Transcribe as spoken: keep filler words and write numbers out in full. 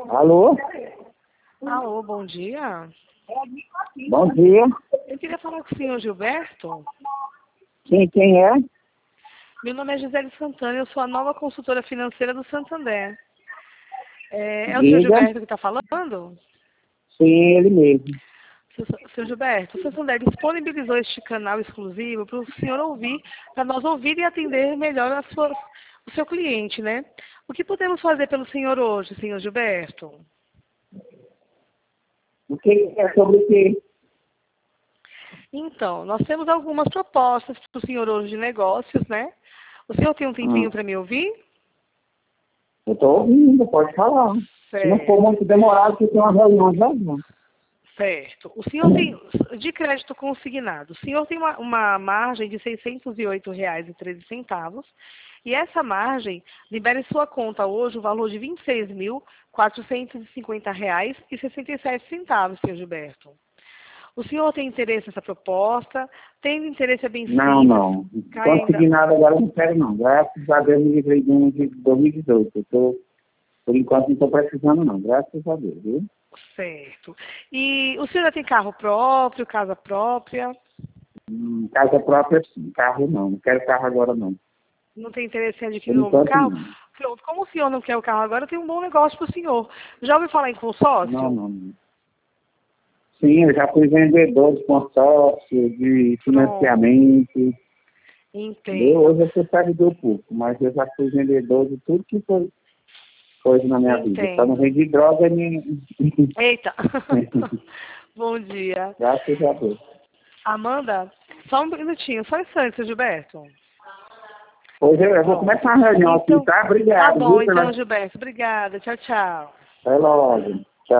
Alô? Alô, bom dia. Bom dia. Eu queria falar com o senhor Gilberto. Sim, quem é? Meu nome é Gisele Santana, eu sou a nova consultora financeira do Santander. É, é o senhor Diga. Gilberto que está falando? Sim, ele mesmo. Seu, seu Gilberto, o Santander disponibilizou este canal exclusivo para o senhor ouvir, para nós ouvir e atender melhor a sua, o seu cliente, né? O que podemos fazer pelo senhor hoje, senhor Gilberto? O que é sobre o quê? Então, nós temos algumas propostas para o senhor hoje de negócios, né? O senhor tem um tempinho Ah, para me ouvir? eu estou ouvindo, pode falar. Se não for Certo, muito demorado, porque tem uma reunião já. Não. certo. O senhor tem, de crédito consignado, o senhor tem uma, uma margem de seiscentos e oito reais e treze centavos, e essa margem libera em sua conta hoje o valor de vinte e seis mil, quatrocentos e cinquenta reais e sessenta e sete centavos, senhor Gilberto. O senhor tem interesse nessa proposta? Tem interesse é bem Não, simples, não. cai ainda. Consegui nada agora, eu não quero não. Graças a Deus me livrei de um de dois mil e dezoito. Eu tô, por enquanto não estou precisando não. Graças a Deus, viu? Certo. E o senhor já tem carro próprio, casa própria? Hum, casa própria sim, carro não. Não quero carro agora não. Não tem interesse em Por adquirir um novo enquanto carro? não. Pronto, como o senhor não quer o carro agora, eu tenho um bom negócio para o senhor. Já ouviu falar em Não, consórcio? não, não. Sim, eu já fui vendedor de consórcio, de Pronto, financiamento. Eu, entendo, hoje eu sou servidor público, mas eu já fui vendedor de tudo que foi coisa na minha vida. Só não entendo. vendi droga nem. Eita, bom dia. Graças a Deus. Amanda, só um minutinho, só um instante, seu Gilberto. Hoje eu, eu vou Pronto. começar a reunião aqui, Então, tá? tá Obrigado, bom viu, então, pela. Gilberto. Obrigada. Tchau, tchau. Até logo.